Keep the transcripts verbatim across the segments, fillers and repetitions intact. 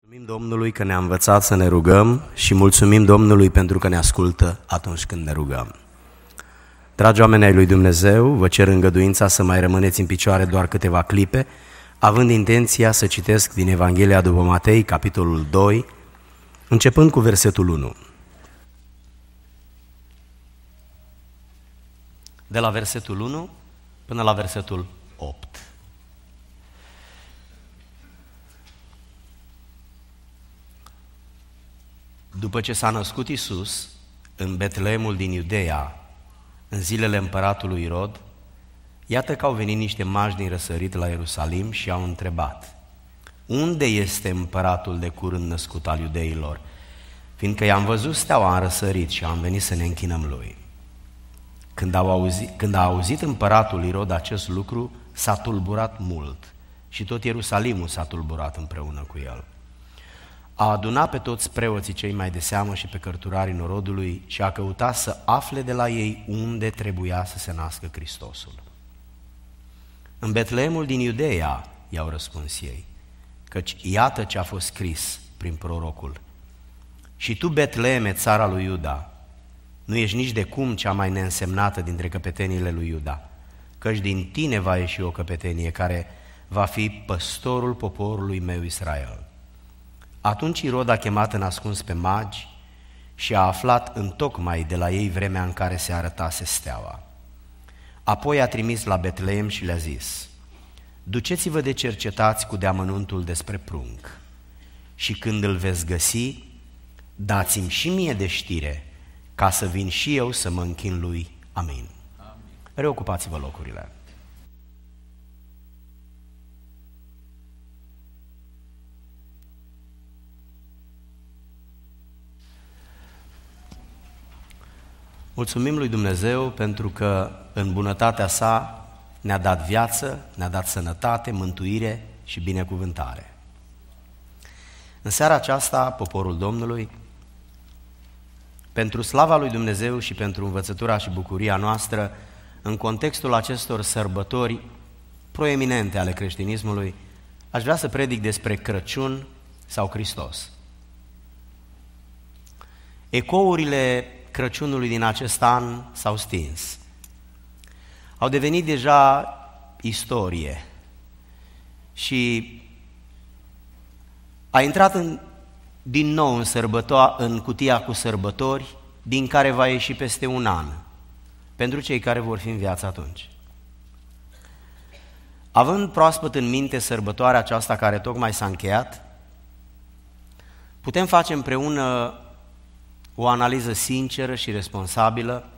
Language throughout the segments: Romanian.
Mulțumim Domnului că ne-a învățat să ne rugăm și mulțumim Domnului pentru că ne ascultă atunci când ne rugăm. Dragi oameni ai lui Dumnezeu, vă cer îngăduința să mai rămâneți în picioare doar câteva clipe, având intenția să citesc din Evanghelia după Matei, capitolul doi, începând cu versetul unu. De la versetul unu până la versetul opt. După ce s-a născut Iisus în Betleemul din Iudeea, în zilele împăratului Irod, iată că au venit niște magi din răsărit la Ierusalim și au întrebat: unde este împăratul de curând născut al iudeilor? Fiindcă i-am văzut steaua în răsărit și am venit să ne închinăm lui. Când, au auzit, când a auzit împăratul Irod acest lucru, s-a tulburat mult și tot Ierusalimul s-a tulburat împreună cu el. A adunat pe toți preoții cei mai de seamă și pe cărturarii norodului și a căutat să afle de la ei unde trebuia să se nască Hristosul. În Betleemul din Iudeea, i-au răspuns ei, căci iată ce a fost scris prin prorocul: și tu, Betleeme, țara lui Iuda, nu ești nici de cum cea mai neînsemnată dintre căpetenile lui Iuda, căci din tine va ieși o căpetenie care va fi păstorul poporului meu Israel. Atunci Irod a chemat în ascuns pe magi și a aflat întocmai de la ei vremea în care se arătase steaua. Apoi a trimis la Betleem și le-a zis: duceți-vă de cercetați cu deamănuntul despre prunc și când îl veți găsi, dați-mi și mie de știre, ca să vin și eu să mă închin lui. Amin. Amin. Reocupați-vă locurile. Mulțumim lui Dumnezeu pentru că în bunătatea sa ne-a dat viață, ne-a dat sănătate, mântuire și binecuvântare. În seara aceasta, poporul Domnului, pentru slava lui Dumnezeu și pentru învățătura și bucuria noastră, în contextul acestor sărbători proeminente ale creștinismului, aș vrea să predic despre Crăciun sau Hristos. Ecourile Crăciunului din acest an s-au stins. Au devenit deja istorie și a intrat în, din nou în, sărbăto- în cutia cu sărbători, din care va ieși peste un an, pentru cei care vor fi în viață atunci. Având proaspăt în minte sărbătoarea aceasta care tocmai s-a încheiat, putem face împreună o analiză sinceră și responsabilă,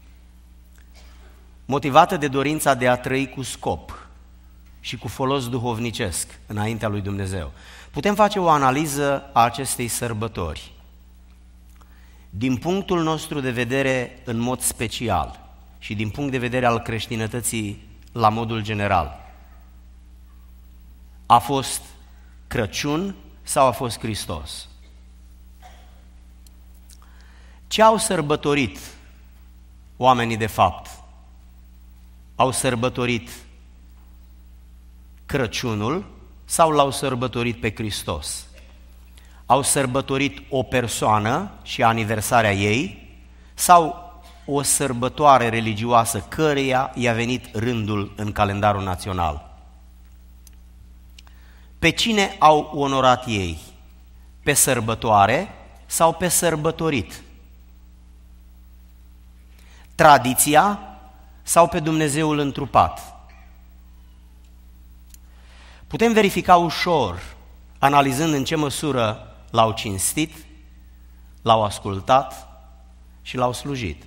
motivată de dorința de a trăi cu scop și cu folos duhovnicesc înaintea lui Dumnezeu. Putem face o analiză a acestei sărbători din punctul nostru de vedere în mod special și din punct de vedere al creștinătății la modul general. A fost Crăciun sau a fost Hristos? Ce au sărbătorit oamenii de fapt? Au sărbătorit Crăciunul sau l-au sărbătorit pe Hristos? Au sărbătorit o persoană și aniversarea ei sau o sărbătoare religioasă căreia i-a venit rândul în calendarul național? Pe cine au onorat ei? Pe sărbătoare sau pe sărbătorit? Tradiția sau pe Dumnezeul întrupat? Putem verifica ușor, analizând în ce măsură l-au cinstit, l-au ascultat și l-au slujit.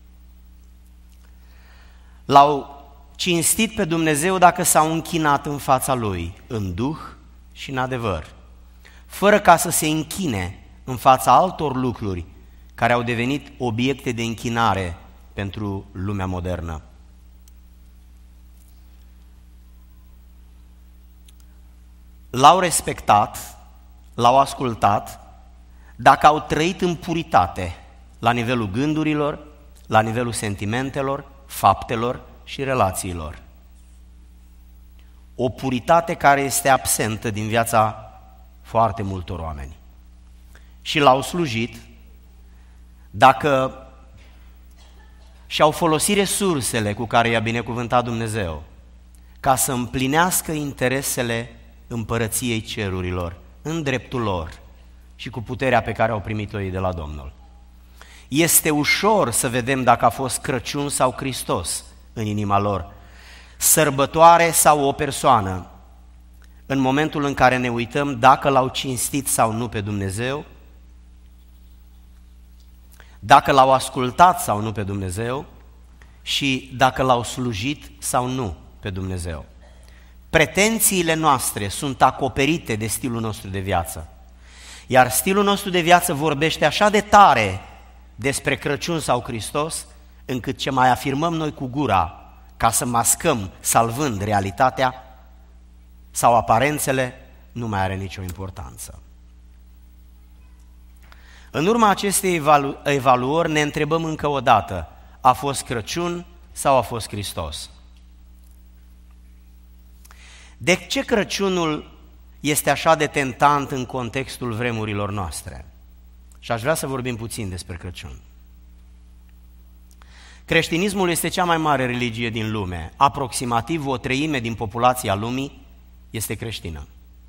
L-au cinstit pe Dumnezeu dacă s-au închinat în fața Lui, în duh și în adevăr, fără ca să se închine în fața altor lucruri care au devenit obiecte de închinare pentru lumea modernă. L-au respectat, l-au ascultat, dacă au trăit în puritate, la nivelul gândurilor, la nivelul sentimentelor, faptelor și relațiilor. O puritate care este absentă din viața foarte multor oameni. Și l-au slujit, dacă și-au folosit resursele cu care i-a binecuvântat Dumnezeu ca să împlinească interesele împărăției cerurilor în dreptul lor și cu puterea pe care au primit-o ei de la Domnul. Este ușor să vedem dacă a fost Crăciun sau Hristos în inima lor, sărbătoare sau o persoană, în momentul în care ne uităm dacă l-au cinstit sau nu pe Dumnezeu, dacă l-au ascultat sau nu pe Dumnezeu și dacă l-au slujit sau nu pe Dumnezeu. Pretențiile noastre sunt acoperite de stilul nostru de viață, iar stilul nostru de viață vorbește așa de tare despre Crăciun sau Hristos, încât ce mai afirmăm noi cu gura ca să mascăm, salvând realitatea sau aparențele, nu mai are nicio importanță. În urma acestei evalu- evaluări ne întrebăm încă o dată, a fost Crăciun sau a fost Hristos? De ce Crăciunul este așa de tentant în contextul vremurilor noastre? Și aș vrea să vorbim puțin despre Crăciun. Creștinismul este cea mai mare religie din lume. Aproximativ o treime din populația lumii este creștină.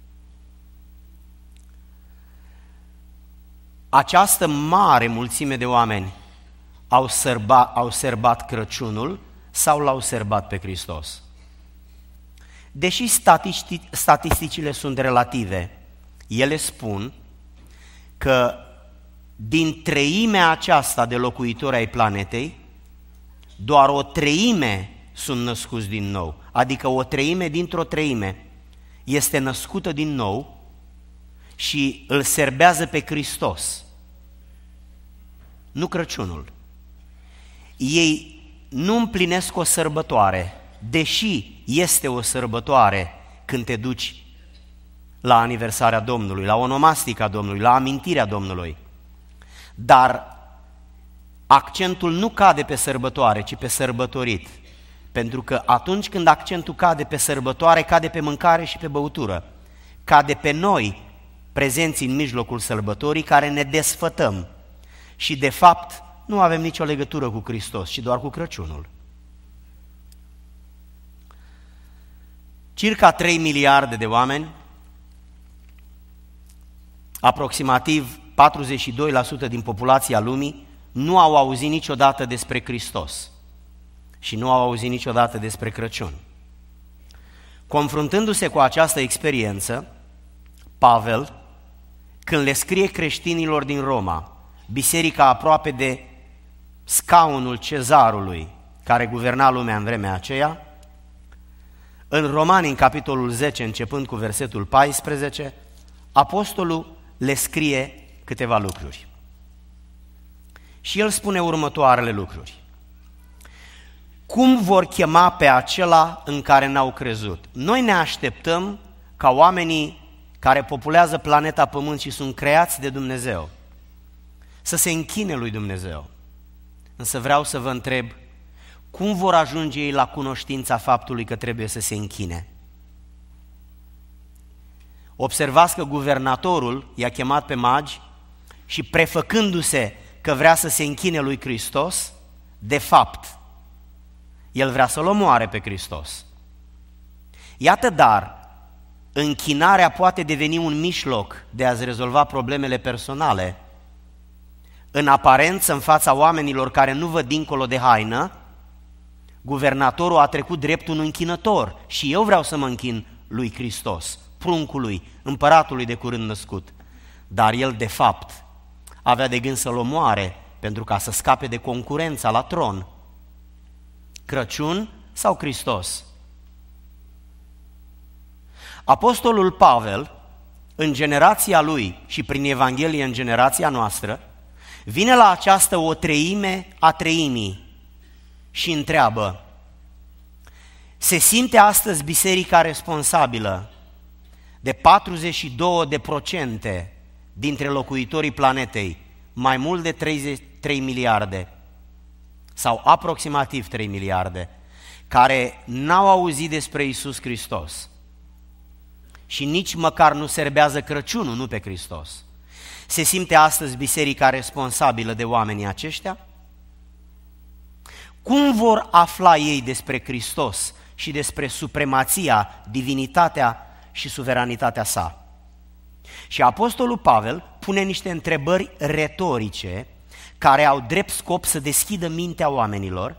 Această mare mulțime de oameni au, sărba, au sărbat Crăciunul sau l-au sărbat pe Hristos. Deși statistici, statisticile sunt relative, ele spun că din treimea aceasta de locuitori ai planetei, doar o treime sunt născuți din nou, adică o treime dintr-o treime este născută din nou și îl serbează pe Hristos, nu Crăciunul. Ei nu împlinesc o sărbătoare, deși este o sărbătoare când te duci la aniversarea Domnului, la onomastica Domnului, la amintirea Domnului. Dar accentul nu cade pe sărbătoare, ci pe sărbătorit. Pentru că atunci când accentul cade pe sărbătoare, cade pe mâncare și pe băutură. Cade pe noi, prezenți în mijlocul sărbătorii, care ne desfătăm. Și de fapt nu avem nicio legătură cu Hristos, ci doar cu Crăciunul. Circa trei miliarde de oameni, aproximativ patruzeci și doi la sută din populația lumii, nu au auzit niciodată despre Hristos și nu au auzit niciodată despre Crăciun. Confruntându-se cu această experiență, Pavel, când le scrie creștinilor din Roma, biserica aproape de scaunul cezarului care guverna lumea în vremea aceea, în Romani, în capitolul zece, începând cu versetul paisprezece, apostolul le scrie câteva lucruri. Și el spune următoarele lucruri. Cum vor chema pe acela în care n-au crezut? Noi ne așteptăm ca oamenii care populează planeta Pământ și sunt creați de Dumnezeu să se închine lui Dumnezeu. Însă vreau să vă întreb, cum vor ajunge ei la cunoștința faptului că trebuie să se închine? Observați că guvernatorul i-a chemat pe magi și prefăcându-se că vrea să se închine lui Hristos, de fapt, el vrea să-l omoare pe Hristos. Iată dar, închinarea poate deveni un mijloc de a-ți rezolva problemele personale. În aparență, în fața oamenilor care nu văd dincolo de haină, guvernatorul a trecut drept un închinător și eu vreau să mă închin lui Hristos, pruncului, împăratului de curând născut. Dar el, de fapt, avea de gând să-l omoare pentru ca să scape de concurența la tron. Crăciun sau Hristos? Apostolul Pavel, în generația lui și prin Evanghelie în generația noastră, vine la această o treime a treimii și întreabă: se simte astăzi biserica responsabilă de patruzeci și două de procente dintre locuitorii planetei, mai mult de treizeci și trei miliarde sau aproximativ trei miliarde, care n-au auzit despre Iisus Hristos și nici măcar nu serbează Crăciunul, nu pe Hristos. Se simte astăzi biserica responsabilă de oamenii aceștia? Cum vor afla ei despre Hristos și despre supremația, divinitatea și suveranitatea sa? Și apostolul Pavel pune niște întrebări retorice care au drept scop să deschidă mintea oamenilor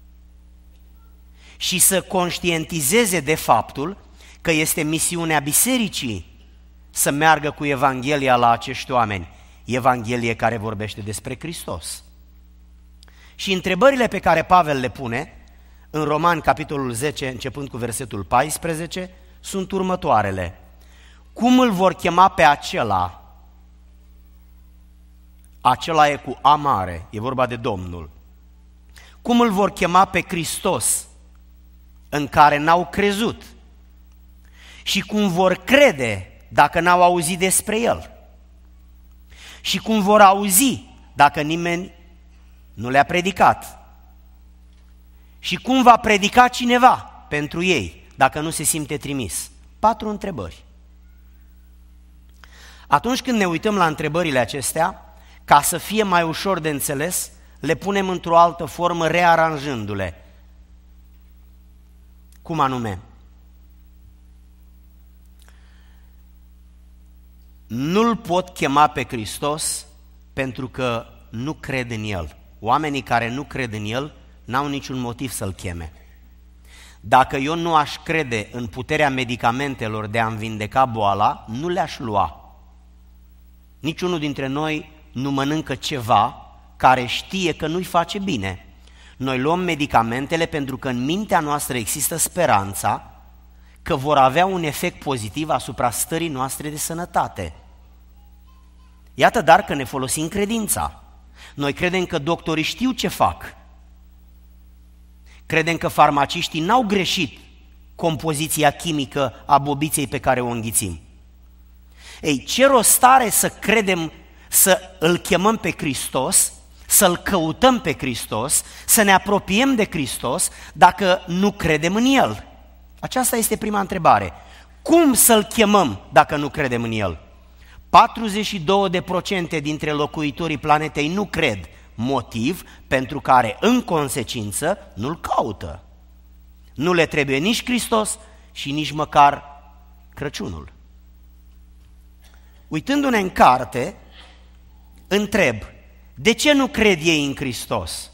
și să conștientizeze de faptul că este misiunea bisericii să meargă cu Evanghelia la acești oameni, Evanghelie care vorbește despre Hristos. Și întrebările pe care Pavel le pune în Romani, capitolul zece, începând cu versetul paisprezece, sunt următoarele. Cum îl vor chema pe acela? Acela e cu A mare, e vorba de Domnul. Cum îl vor chema pe Hristos în care n-au crezut? Și cum vor crede dacă n-au auzit despre El? Și cum vor auzi dacă nimeni nu le-a predicat? Și cum va predica cineva pentru ei dacă nu se simte trimis? Patru întrebări. Atunci când ne uităm la întrebările acestea, ca să fie mai ușor de înțeles, le punem într-o altă formă, rearanjându-le. Cum anume? Nu-L pot chema pe Hristos pentru că nu cred în El. Oamenii care nu cred în El n-au niciun motiv să-L cheme. Dacă eu nu aș crede în puterea medicamentelor de a-mi vindeca boala, nu le-aș lua. Niciunul dintre noi nu mănâncă ceva care știe că nu-i face bine. Noi luăm medicamentele pentru că în mintea noastră există speranța că vor avea un efect pozitiv asupra stării noastre de sănătate. Iată dar că ne folosim credința. Noi credem că doctorii știu ce fac. Credem că farmaciștii n-au greșit compoziția chimică a bobiței pe care o înghițim. Ei, ce rost are să credem, să îl chemăm pe Hristos, să-L căutăm pe Hristos, să ne apropiem de Hristos, dacă nu credem în El? Aceasta este prima întrebare. Cum să-L chemăm dacă nu credem în El? patruzeci și două la sută dintre locuitorii planetei nu cred, motiv pentru care, în consecință, nu-L caută. Nu le trebuie nici Hristos și nici măcar Crăciunul. Uitându-ne în carte, întreb, de ce nu cred ei în Hristos?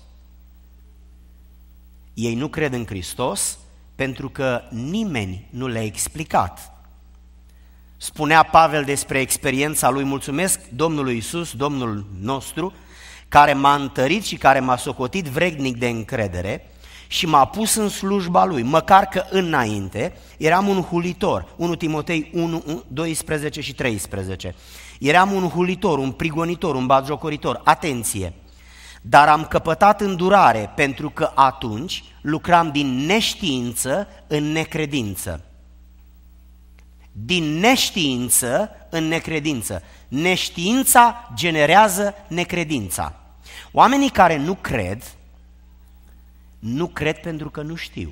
Ei nu cred în Hristos pentru că nimeni nu le-a explicat. Spunea Pavel despre experiența lui, mulțumesc Domnului Iisus, Domnul nostru, care m-a întărit și care m-a socotit vrednic de încredere și m-a pus în slujba Lui, măcar că înainte eram un hulitor. unu Timotei unu, doisprezece și treisprezece. Eram un hulitor, un prigonitor, un batjocoritor. Atenție! Dar am căpătat îndurare pentru că atunci lucram din neștiință în necredință. Din neștiință în necredință. Neștiința generează necredința. Oamenii care nu cred, nu cred pentru că nu știu.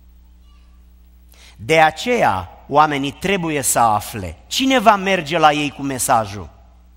De aceea oamenii trebuie să afle. Cine va merge la ei cu mesajul?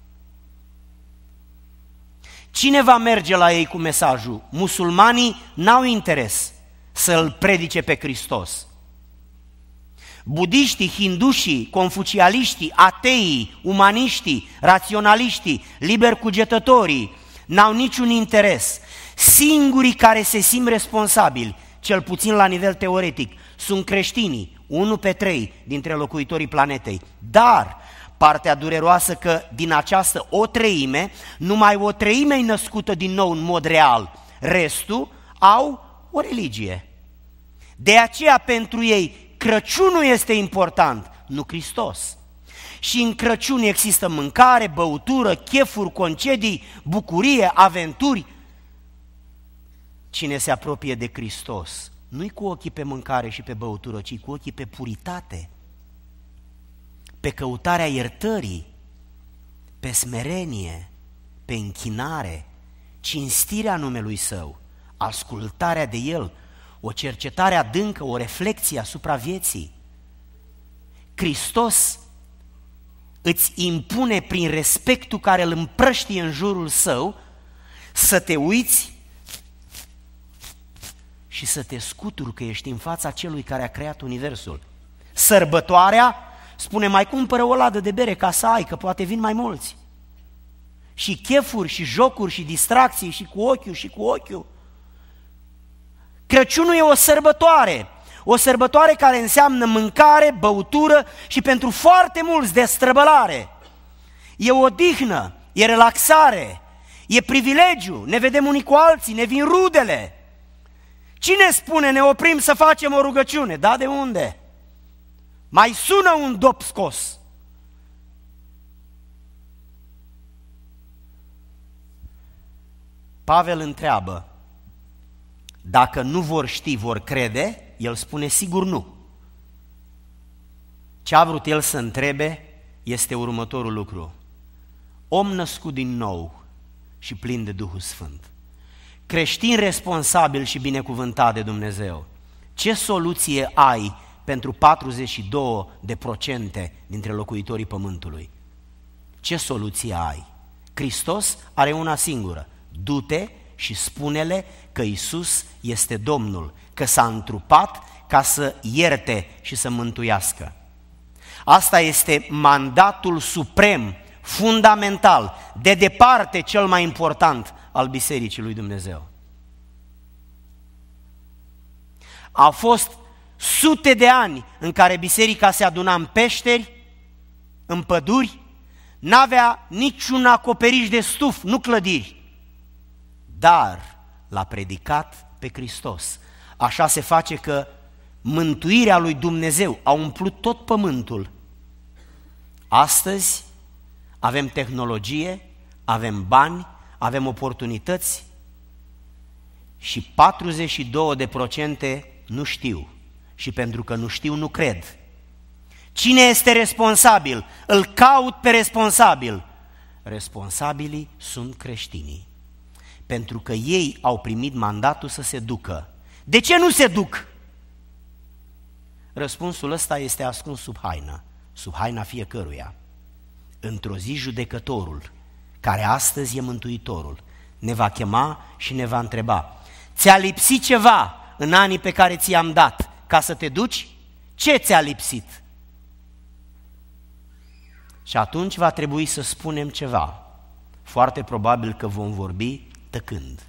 Cine va merge la ei cu mesajul? Musulmanii n-au interes să-L predice pe Hristos. Budiștii, hindușii, confucialiștii, ateii, umaniștii, raționaliștii, libercugetătorii n-au niciun interes. Singurii care se simt responsabili, cel puțin la nivel teoretic, sunt creștinii, unu pe trei dintre locuitorii planetei. Dar partea dureroasă că din această o treime, numai o treime e născută din nou în mod real. Restul au o religie. De aceea pentru ei Crăciunul este important, nu Hristos. Și în Crăciun există mâncare, băutură, chefuri, concedii, bucurie, aventuri. Cine se apropie de Hristos, nu-i cu ochii pe mâncare și pe băutură, ci cu ochii pe puritate, pe căutarea iertării, pe smerenie, pe închinare, cinstirea numelui Său, ascultarea de El, o cercetare adâncă, o reflexie asupra vieții. Hristos îți impune prin respectul care îl împrăștie în jurul său să te uiți și să te scuturi că ești în fața celui care a creat universul. Sărbătoarea spune, mai cumpără o ladă de bere ca să ai, că poate vin mai mulți. Și chefuri, și jocuri, și distracții, și cu ochiul, și cu ochiul. Crăciunul e o sărbătoare, o sărbătoare care înseamnă mâncare, băutură și pentru foarte mulți destrăbălare. E o odihnă, e relaxare, e privilegiu, ne vedem unii cu alții, ne vin rudele. Cine spune ne oprim să facem o rugăciune? Da, de unde? Mai sună un dop scos. Pavel întreabă, dacă nu vor ști, vor crede? El spune sigur nu. Ce a vrut el să întrebe este următorul lucru. Om născut din nou și plin de Duhul Sfânt, creștin responsabil și binecuvântat de Dumnezeu, ce soluție ai pentru patruzeci și doi de procente dintre locuitorii pământului? Ce soluție ai? Hristos are una singură. Du-te și spune-le că Iisus este Domnul, că s-a întrupat ca să ierte și să mântuiască. Asta este mandatul suprem, fundamental, de departe cel mai important al Bisericii lui Dumnezeu. Au fost sute de ani în care biserica se aduna în peșteri, în păduri, n-avea niciun acoperiș de stuf, nu clădiri, dar l-a predicat pe Hristos. Așa se face că mântuirea lui Dumnezeu a umplut tot pământul. Astăzi avem tehnologie, avem bani, avem oportunități și patruzeci și doi de procente nu știu. Și pentru că nu știu, nu cred. Cine este responsabil? Îl caut pe responsabil. Responsabilii sunt creștinii. Pentru că ei au primit mandatul să se ducă. De ce nu se duc? Răspunsul ăsta este ascuns sub haină, sub haina fiecăruia. Într-o zi judecătorul, care astăzi e mântuitorul, ne va chema și ne va întreba: ți-a lipsit ceva în anii pe care ți-am dat ca să te duci? Ce ți-a lipsit? Și atunci va trebui să spunem ceva. Foarte probabil că vom vorbi tăcând.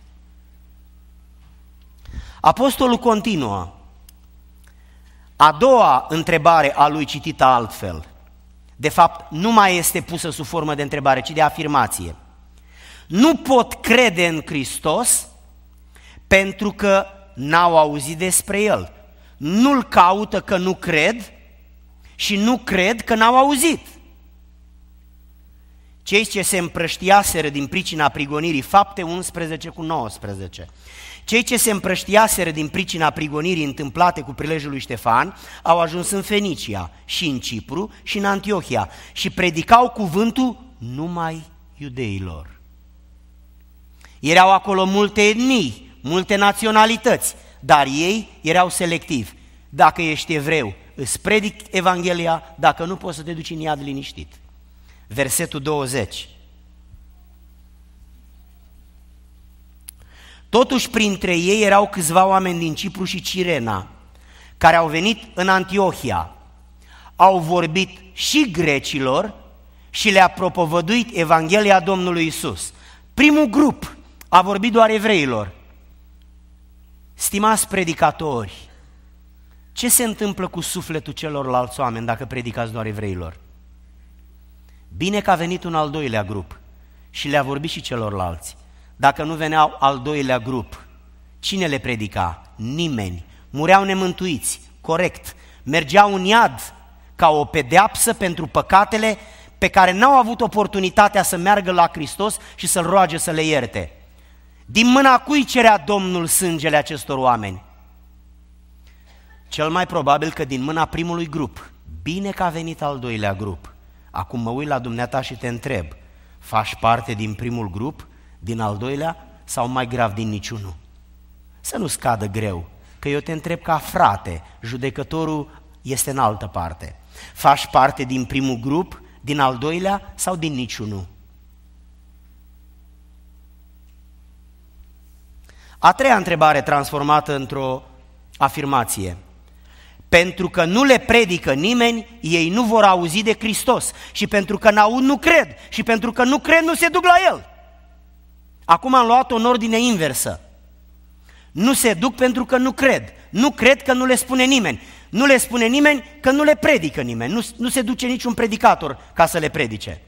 Apostolul continuă. A doua întrebare a lui citită altfel, de fapt nu mai este pusă sub formă de întrebare, ci de afirmație. Nu pot crede în Hristos pentru că n-au auzit despre El. Nu-L caută că nu cred și nu cred că n-au auzit. Cei ce se împrăștiaseră din pricina prigonirii, Fapte unsprezece cu nouăsprezece, cei ce se împrăștiaseră din pricina prigonirii întâmplate cu prilejul lui Ștefan, au ajuns în Fenicia și în Cipru și în Antiohia și predicau cuvântul numai iudeilor. Erau acolo multe etnii, multe naționalități, dar ei erau selectivi. Dacă ești evreu, îți predic Evanghelia, dacă nu, poți să te duci în iad liniștit. Versetul douăzeci. Totuși printre ei erau câțiva oameni din Cipru și Cirena, care au venit în Antiohia, au vorbit și grecilor și le-a propovăduit Evanghelia Domnului Isus. Primul grup a vorbit doar evreilor. Stimați predicatori, ce se întâmplă cu sufletul celorlalți oameni dacă predicați doar evreilor? Bine că a venit un al doilea grup și le-a vorbit și celorlalți. Dacă nu veneau al doilea grup, cine le predica? Nimeni. Mureau nemântuiți, corect. Mergeau în iad ca o pedeapsă pentru păcatele pe care n-au avut oportunitatea să meargă la Hristos și să-L roage să le ierte. Din mâna cui cerea Domnul sângele acestor oameni? Cel mai probabil că din mâna primului grup. Bine că a venit al doilea grup. Acum mă uit la dumneata și te întreb, faci parte din primul grup, din al doilea sau mai grav din niciunul? Să nu scadă greu, că eu te întreb ca frate, judecătorul este în altă parte. Faci parte din primul grup, din al doilea sau din niciunul? A treia întrebare transformată într-o afirmație. Pentru că nu le predică nimeni, ei nu vor auzi de Hristos. Și pentru că n-aud, nu cred. Și pentru că nu cred, nu se duc la El. Acum am luat-o în ordine inversă. Nu se duc pentru că nu cred. Nu cred că nu le spune nimeni. Nu le spune nimeni că nu le predică nimeni. Nu, nu se duce niciun predicator ca să le predice.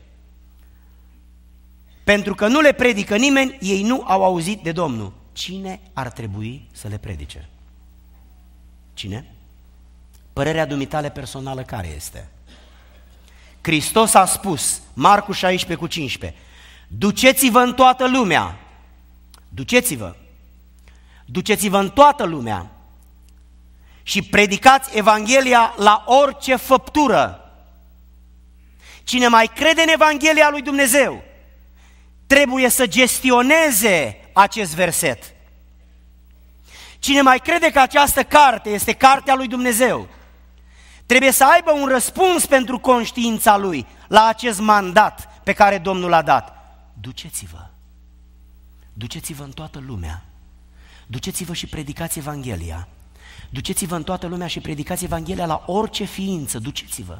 Pentru că nu le predică nimeni, ei nu au auzit de Domnul. Cine ar trebui să le predice? Cine? Părerea dumitale personală care este? Hristos a spus, Marcu șaisprezece cu cincisprezece, duceți-vă în toată lumea, duceți-vă, duceți-vă în toată lumea și predicați Evanghelia la orice făptură. Cine mai crede în Evanghelia lui Dumnezeu trebuie să gestioneze acest verset. Cine mai crede că această carte este cartea lui Dumnezeu trebuie să aibă un răspuns pentru conștiința lui la acest mandat pe care Domnul l-a dat. Duceți-vă, duceți-vă în toată lumea, duceți-vă și predicați Evanghelia, duceți-vă în toată lumea și predicați Evanghelia la orice ființă, duceți-vă.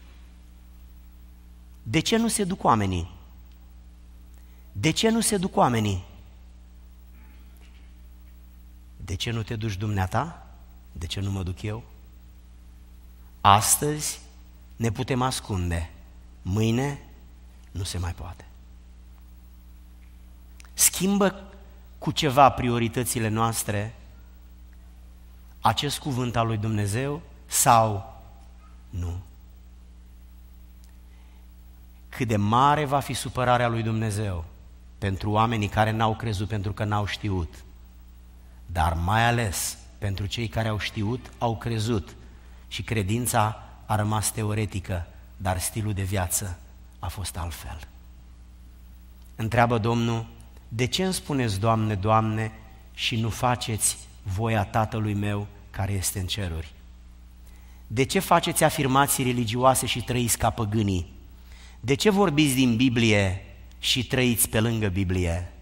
De ce nu se duc oamenii? De ce nu se duc oamenii? De ce nu te duci dumneata? De ce nu mă duc eu? Astăzi ne putem ascunde, mâine nu se mai poate. Schimbă cu ceva prioritățile noastre acest cuvânt al lui Dumnezeu sau nu? Cât de mare va fi supărarea lui Dumnezeu pentru oamenii care n-au crezut pentru că n-au știut, dar mai ales pentru cei care au știut, au crezut și credința a rămas teoretică, dar stilul de viață a fost altfel. Întreabă Domnul, de ce îmi spuneți, Doamne, Doamne, și nu faceți voia Tatălui meu care este în ceruri? De ce faceți afirmații religioase și trăiți ca păgânii? De ce vorbiți din Biblie și trăiți pe lângă Biblie?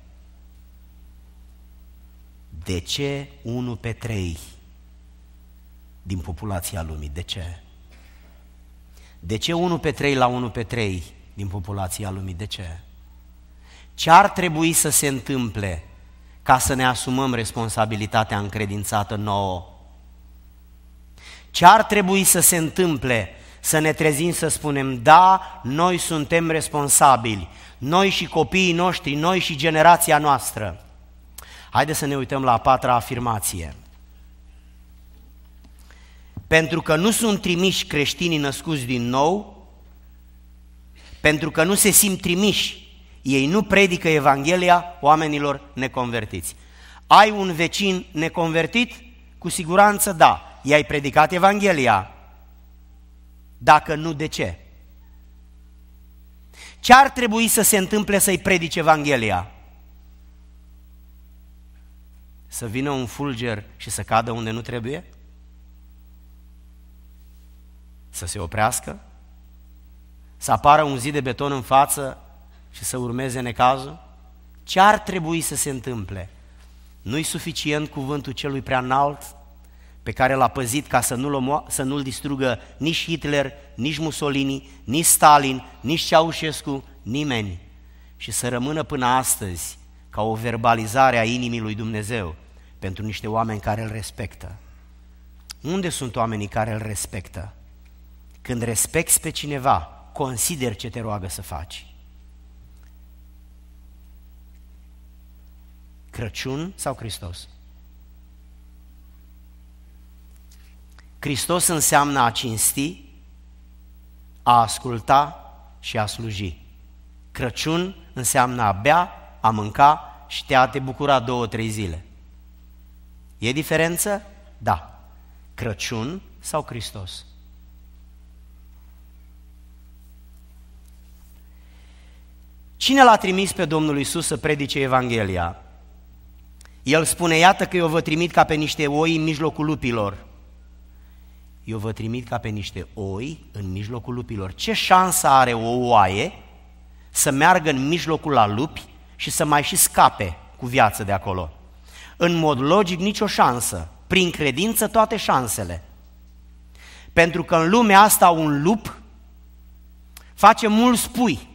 De ce unu pe trei din populația lumii? De ce? De ce unu pe trei la unu pe trei din populația lumii? De ce? Ce ar trebui să se întâmple ca să ne asumăm responsabilitatea încredințată nouă? Ce ar trebui să se întâmple să ne trezim să spunem, da, noi suntem responsabili, noi și copiii noștri, noi și generația noastră? Haideți să ne uităm la a patra afirmație. Pentru că nu sunt trimiși creștinii născuți din nou, pentru că nu se simt trimiși, ei nu predică Evanghelia oamenilor neconvertiți. Ai un vecin neconvertit? Cu siguranță da. I-ai predicat Evanghelia? Dacă nu, de ce? Ce ar trebui să se întâmple să-i predici Evanghelia? Să vină un fulger și să cadă unde nu trebuie? Să se oprească? Să apară un zid de beton în față și să urmeze necazul? Ce ar trebui să se întâmple? Nu-i suficient cuvântul celui prea înalt pe care l-a păzit ca să nu-l, să nu-l distrugă nici Hitler, nici Mussolini, nici Stalin, nici Ceaușescu, nimeni, și să rămână până astăzi ca o verbalizare a inimii lui Dumnezeu pentru niște oameni care îl respectă. Unde sunt oamenii care îl respectă? Când respecti pe cineva, consideri ce te roagă să faci. Crăciun sau Hristos? Hristos înseamnă a cinsti, a asculta și a sluji. Crăciun înseamnă a bea, a mânca și te a te bucura două, trei zile. E diferență? Da. Crăciun sau Hristos? Cine l-a trimis pe Domnul Iisus să predice Evanghelia? El spune, iată că eu vă trimit ca pe niște oi în mijlocul lupilor. eu vă trimit ca pe niște oi în mijlocul lupilor. Ce șansă are o oaie să meargă în mijlocul la lupi și să mai și scape cu viață de acolo? În mod logic, nicio șansă. Prin credință, toate șansele. Pentru că în lumea asta un lup face mulți pui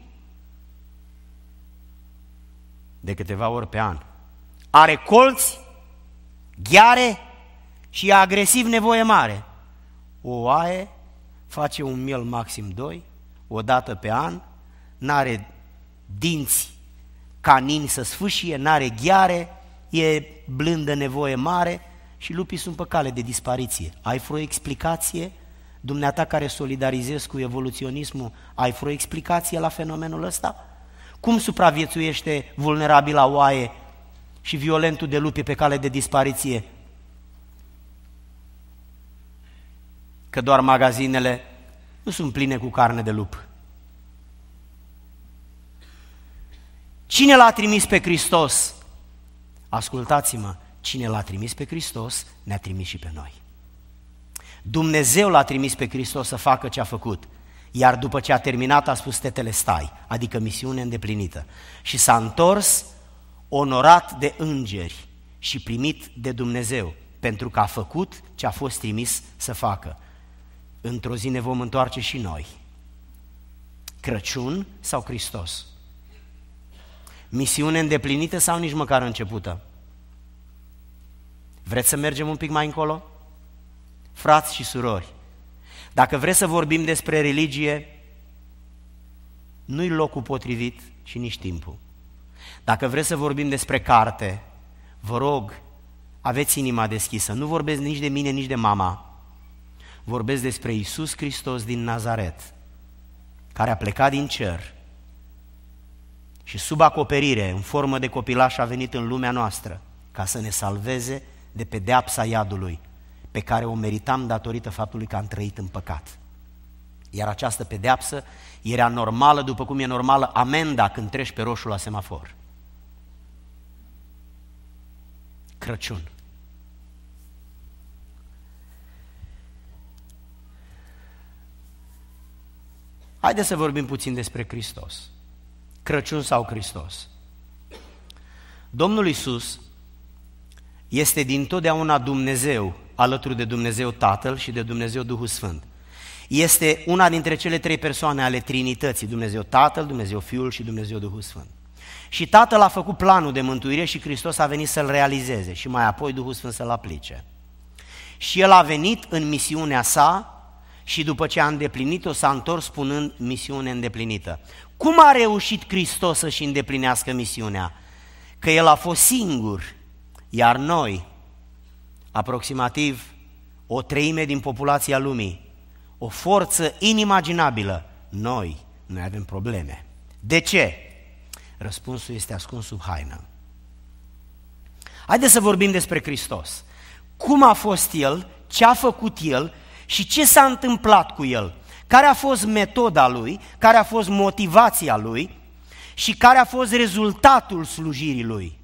de câteva ori pe an. Are colți, gheare și e agresiv, nevoie mare. O oaie face un miel maxim doi, o dată pe an, n-are dinți canini să sfâșie, n-are gheare, e blândă, nevoie mare și lupii sunt pe cale de dispariție. Ai vreo explicație? Dumneata care solidarizezi cu evoluționismul, ai vreo explicație la fenomenul ăsta? Cum supraviețuiește vulnerabila oaie și violentul de lupi pe cale de dispariție? Că doar magazinele nu sunt pline cu carne de lup. Cine l-a trimis pe Hristos? Ascultați-mă, cine l-a trimis pe Hristos, ne-a trimis și pe noi. Dumnezeu l-a trimis pe Hristos să facă ce a făcut, iar după ce a terminat a spus tetelestai, adică misiune îndeplinită, și s-a întors onorat de îngeri și primit de Dumnezeu, pentru că a făcut ce a fost trimis să facă. Într-o zi ne vom întoarce și noi. Crăciun sau Hristos? Misiune îndeplinită sau nici măcar începută? Vreți să mergem un pic mai încolo? Frați și surori, dacă vreți să vorbim despre religie, nu-i locul potrivit și nici timpul. Dacă vreți să vorbim despre carte, vă rog, aveți inima deschisă, nu vorbesc nici de mine, nici de mama. Vorbesc despre Iisus Hristos din Nazaret, care a plecat din cer și sub acoperire, în formă de copilaș, a venit în lumea noastră ca să ne salveze de pedeapsa iadului, pe care o meritam datorită faptului că am trăit în păcat. Iar această pedeapsă era normală, după cum e normală amenda când treci pe roșu la semafor. Crăciun. Haideți să vorbim puțin despre Hristos. Crăciun sau Hristos? Domnul Iisus este dintotdeauna Dumnezeu, alături de Dumnezeu Tatăl și de Dumnezeu Duhul Sfânt. Este una dintre cele trei persoane ale Trinității, Dumnezeu Tatăl, Dumnezeu Fiul și Dumnezeu Duhul Sfânt. Și Tatăl a făcut planul de mântuire și Hristos a venit să-l realizeze și mai apoi Duhul Sfânt să-l aplice. Și El a venit în misiunea sa și după ce a îndeplinit-o s-a întors spunând misiune îndeplinită. Cum a reușit Hristos să-și îndeplinească misiunea? Că El a fost singur, iar noi, aproximativ o treime din populația lumii, o forță inimaginabilă, noi, noi avem probleme. De ce? Răspunsul este ascuns sub haină. Haideți să vorbim despre Hristos. Cum a fost El, ce a făcut El și ce s-a întâmplat cu El? Care a fost metoda Lui, care a fost motivația Lui și care a fost rezultatul slujirii Lui?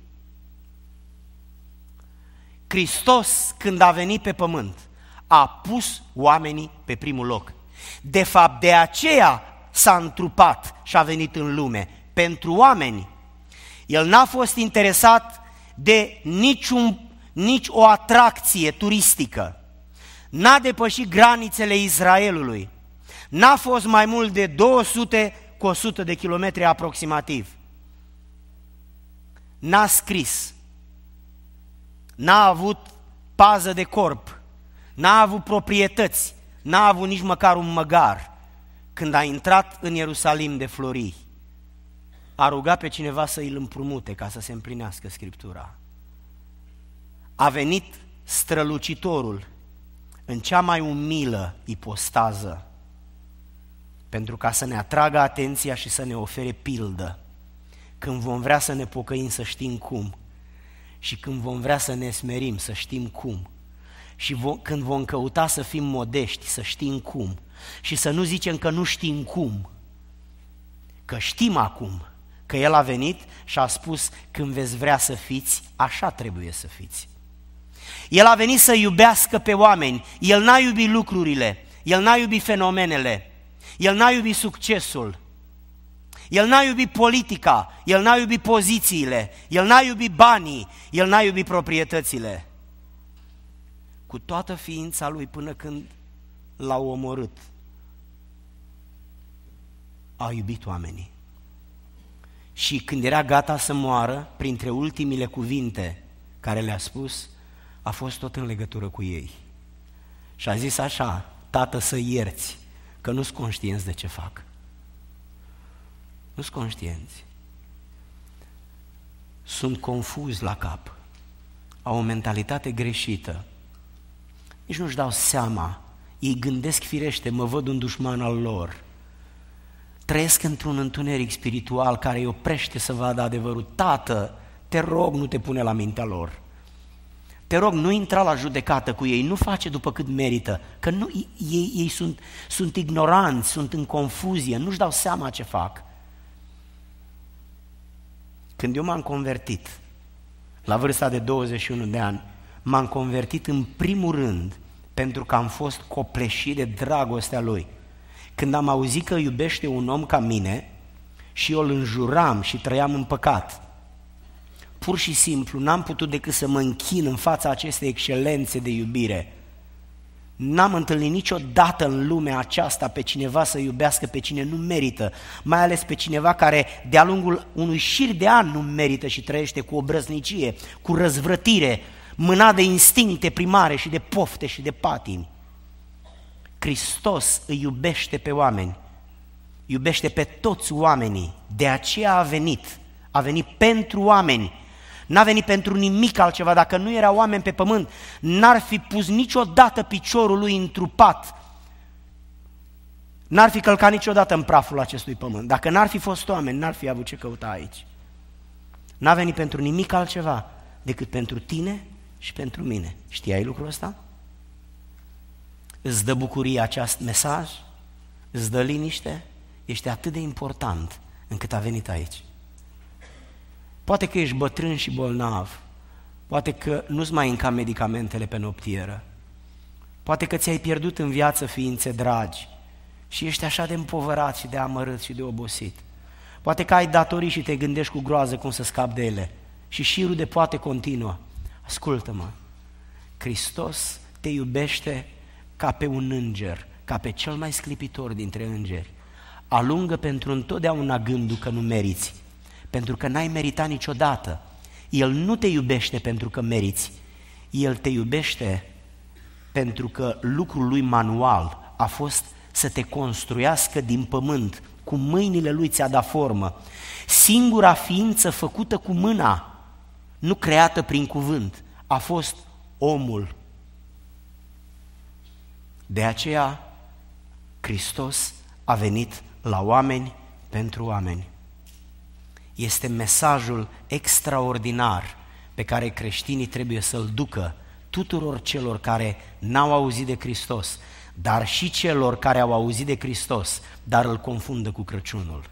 Hristos, când a venit pe pământ, a pus oamenii pe primul loc. De fapt, de aceea s-a întrupat și a venit în lume, pentru oameni. El n-a fost interesat de niciun, nici o atracție turistică. N-a depășit granițele Israelului. N-a fost mai mult de două sute cu o sută de kilometri aproximativ. N-a scris. N-a avut pază de corp, n-a avut proprietăți, n-a avut nici măcar un măgar. Când a intrat în Ierusalim de florii, a rugat pe cineva să îl împrumute ca să se împlinească Scriptura. A venit strălucitorul în cea mai umilă ipostază, pentru ca să ne atragă atenția și să ne ofere pildă. Când vom vrea să ne pocăim, să știm cum. Și când vom vrea să ne smerim, să știm cum. Și vom, când vom căuta să fim modești, să știm cum. Și să nu zicem că nu știm cum, că știm acum, că El a venit și a spus: când veți vrea să fiți, așa trebuie să fiți. El a venit să iubească pe oameni. El n-a iubit lucrurile, El n-a iubit fenomenele, El n-a iubit succesul, El n-a iubit politica, El n-a iubit pozițiile, El n-a iubit banii, El n-a iubit proprietățile. Cu toată ființa Lui până când l-au omorât, a iubit oamenii. Și când era gata să moară, printre ultimile cuvinte care le-a spus, a fost tot în legătură cu ei. Și a zis așa: Tată, să ierți, că nu-s conștienți de ce fac. Nu-s conștienți. Sunt confuzi la cap. Au o mentalitate greșită. Nici nu-și dau seama. Ei gândesc firește, mă văd un dușman al lor. Trăiesc într-un întuneric spiritual care îi oprește să vadă adevărul. Tată, te rog, nu te pune la mintea lor. Te rog, nu intra la judecată cu ei, nu face după cât merită, că nu, ei, ei sunt, sunt ignoranți, sunt în confuzie, nu-și dau seama ce fac. Când eu m-am convertit, la vârsta de douăzeci și unu de ani, m-am convertit în primul rând pentru că am fost copleșit de dragostea Lui. Când am auzit că iubește un om ca mine și eu îl înjuram și trăiam în păcat, pur și simplu n-am putut decât să mă închin în fața acestei excelențe de iubire. N-am întâlnit niciodată în lumea aceasta pe cineva să iubească pe cine nu merită, mai ales pe cineva care de-a lungul unui șir de ani nu merită și trăiește cu obrăznicie, cu răzvrătire, mânat de instincte primare și de pofte și de patimi. Hristos îi iubește pe oameni, iubește pe toți oamenii, de aceea a venit, a venit pentru oameni. N-a venit pentru nimic altceva. Dacă nu erau oameni pe pământ, n-ar fi pus niciodată piciorul Lui întrupat, n-ar fi călcat niciodată în praful acestui pământ. Dacă n-ar fi fost oameni, n-ar fi avut ce căuta aici. N-a venit pentru nimic altceva decât pentru tine și pentru mine. Știai lucrul ăsta? Îți dă bucurie acest mesaj? Îți dă liniște? Ești atât de important încât a venit aici. Poate că ești bătrân și bolnav, poate că nu-ți mai înca medicamentele pe noptieră, poate că ți-ai pierdut în viață ființe dragi și ești așa de împovărat și de amărât și de obosit. Poate că ai datorii și te gândești cu groază cum să scapi de ele și șirul de poate continuă. Ascultă-mă, Hristos te iubește ca pe un înger, ca pe cel mai sclipitor dintre îngeri. Alungă pentru întotdeauna gândul că nu meriți, pentru că n-ai meritat niciodată. El nu te iubește pentru că meriți, El te iubește pentru că lucrul Lui manual a fost să te construiască din pământ, cu mâinile Lui ți-a dat formă. Singura ființă făcută cu mâna, nu creată prin cuvânt, a fost omul. De aceea, Hristos a venit la oameni pentru oameni. Este mesajul extraordinar pe care creștinii trebuie să-l ducă tuturor celor care n-au auzit de Hristos, dar și celor care au auzit de Hristos, dar îl confundă cu Crăciunul.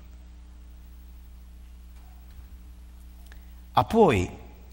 Apoi,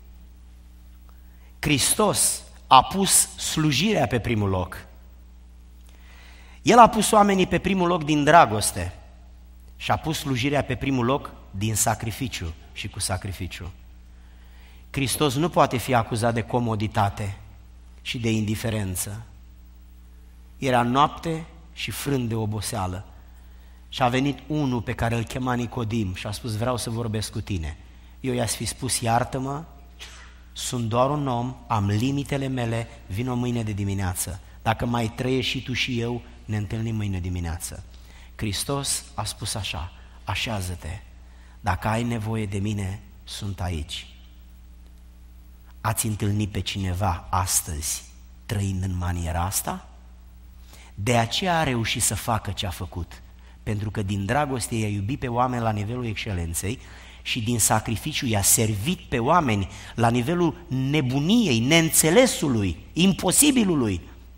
Hristos a pus slujirea pe primul loc. El a pus oamenii pe primul loc din dragoste și a pus slujirea pe primul loc din sacrificiu și cu sacrificiu. Hristos nu poate fi acuzat de comoditate și de indiferență. Era noapte și frânt de oboseală și a venit unul pe care îl chema Nicodim și a spus: vreau să vorbesc cu tine. Eu i-aș fi spus: iartă-mă, sunt doar un om, am limitele mele, vino mâine de dimineață. Dacă mai trăiești și tu și eu, ne întâlnim mâine dimineață. Hristos a spus așa: așează-te, dacă ai nevoie de mine, sunt aici. Ați întâlnit pe cineva astăzi trăind în maniera asta? De aceea a reușit să facă ce a făcut, pentru că din dragoste i-a iubit pe oameni la nivelul excelenței și din sacrificiu i-a servit pe oameni la nivelul nebuniei, neînțelesului, imposibilului.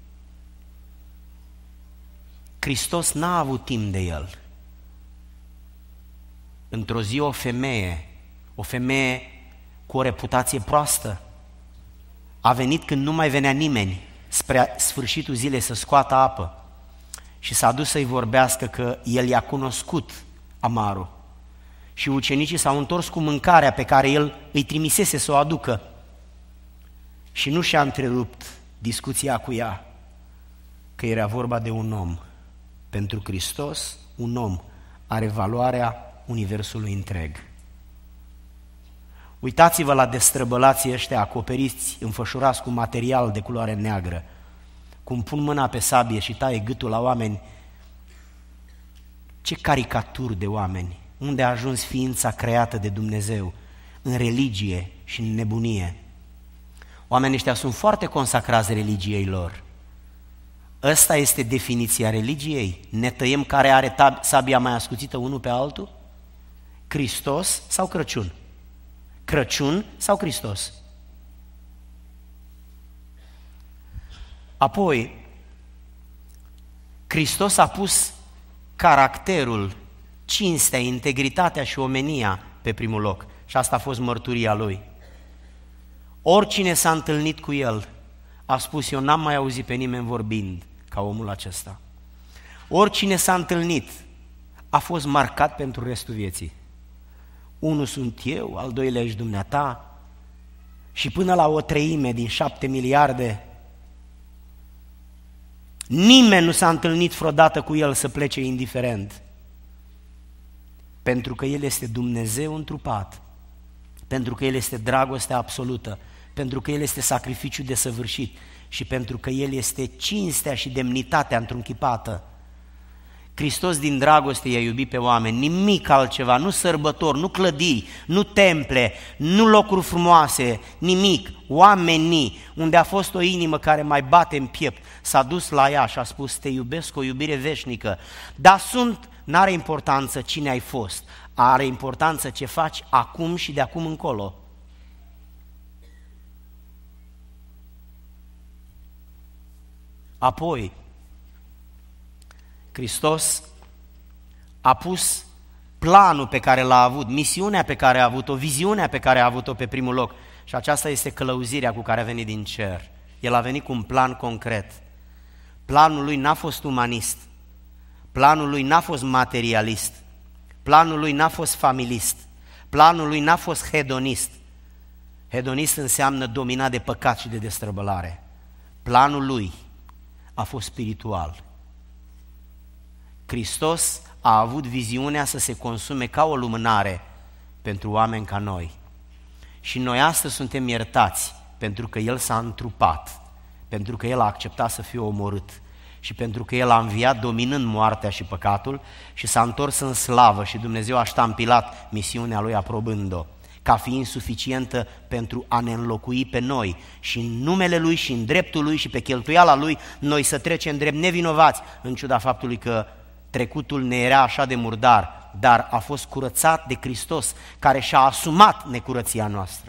Hristos n-a avut timp de el. Într-o zi o femeie, o femeie cu o reputație proastă, a venit când nu mai venea nimeni spre sfârșitul zilei să scoată apă și s-a dus să-i vorbească că el i-a cunoscut amarul. Și ucenicii s-au întors cu mâncarea pe care el îi trimisese să o aducă și nu și-a întrerupt discuția cu ea, că era vorba de un om. Pentru Hristos, un om are valoarea universului întreg. Uitați-vă la destrăbălații ăștia acoperiți, înfășurați cu material de culoare neagră, cum pun mâna pe sabie și taie gâtul la oameni. Ce caricaturi de oameni! Unde a ajuns ființa creată de Dumnezeu? În religie și în nebunie. Oamenii ăștia sunt foarte consacrați religiei lor. Ăsta este definiția religiei. Ne tăiem care are tab- sabia mai ascuțită unul pe altul? Hristos sau Crăciun? Crăciun sau Hristos? Apoi, Hristos a pus caracterul, cinstea, integritatea și omenia pe primul loc și asta a fost mărturia lui. Oricine s-a întâlnit cu el a spus: eu n-am mai auzit pe nimeni vorbind ca omul acesta. Oricine s-a întâlnit a fost marcat pentru restul vieții. Unul sunt eu, al doilea ești dumneata și până la o treime din șapte miliarde nimeni nu s-a întâlnit vreodată cu el să plece indiferent. Pentru că el este Dumnezeu întrupat, pentru că el este dragoste absolută, pentru că el este sacrificiu desăvârșit și pentru că el este cinstea și demnitatea întrunchipată. Hristos din dragoste i-a iubit pe oameni, nimic altceva, nu sărbători, nu clădiri, nu temple, nu locuri frumoase, nimic. Oamenii, unde a fost o inimă care mai bate în piept, s-a dus la ea și a spus: te iubesc cu o iubire veșnică. Dar sunt, n-are importanță cine ai fost, are importanță ce faci acum și de acum încolo. Apoi, Hristos a pus planul pe care l-a avut, misiunea pe care a avut-o, viziunea pe care a avut-o pe primul loc și aceasta este călăuzirea cu care a venit din cer. El a venit cu un plan concret. Planul lui n-a fost umanist, planul lui n-a fost materialist, planul lui n-a fost familist, planul lui n-a fost hedonist. Hedonist înseamnă dominat de păcat și de destrăbălare. Planul lui a fost spiritual. Hristos a avut viziunea să se consume ca o lumânare pentru oameni ca noi. Și noi astăzi suntem iertați pentru că El s-a întrupat, pentru că El a acceptat să fie omorât și pentru că El a înviat dominând moartea și păcatul și s-a întors în slavă și Dumnezeu a ștampilat misiunea Lui aprobând-o ca fiind suficientă pentru a ne înlocui pe noi și în numele Lui și în dreptul Lui și pe cheltuiala Lui noi să trecem drept nevinovați, în ciuda faptului că trecutul ne era așa de murdar, dar a fost curățat de Hristos, care și-a asumat necurăția noastră.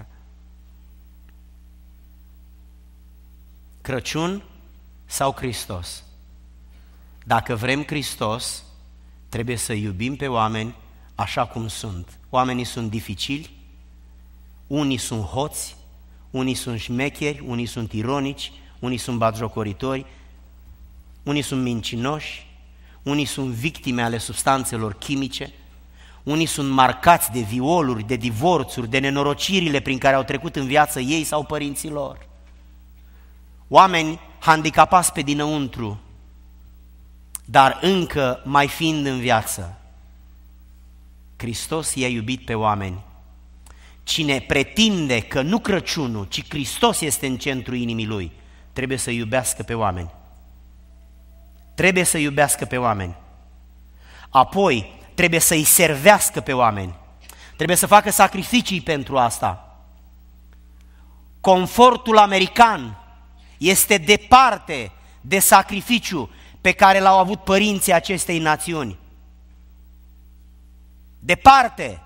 Crăciun sau Hristos? Dacă vrem Hristos, trebuie să iubim pe oameni așa cum sunt. Oamenii sunt dificili, unii sunt hoți, unii sunt șmecheri, unii sunt ironici, unii sunt batjocoritori, unii sunt mincinoși, unii sunt victime ale substanțelor chimice, unii sunt marcați de violuri, de divorțuri, de nenorocirile prin care au trecut în viață ei sau părinții lor. Oameni handicapați pe dinăuntru, dar încă mai fiind în viață. Hristos i-a iubit pe oameni. Cine pretinde că nu Crăciunul, ci Hristos este în centrul inimii lui, trebuie să iubească pe oameni. Trebuie să iubească pe oameni. Apoi, trebuie să-i servească pe oameni. Trebuie să facă sacrificii pentru asta. Confortul american este departe de sacrificiu pe care l-au avut părinții acestei națiuni. Departe.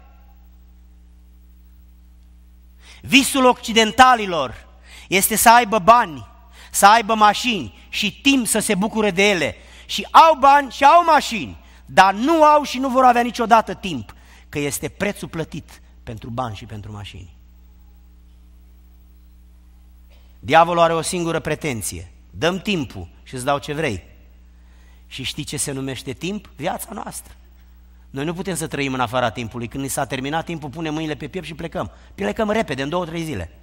Visul occidentalilor este să aibă bani, să aibă mașini și timp să se bucure de ele. Și au bani și au mașini, dar nu au și nu vor avea niciodată timp, că este prețul plătit pentru bani și pentru mașini. Diavolul are o singură pretenție: dăm timpul și îți dau ce vrei. Și știi ce se numește timp? Viața noastră. Noi nu putem să trăim în afara timpului. Când ni s-a terminat timpul, punem mâinile pe piept și plecăm. Plecăm repede, în două, trei zile.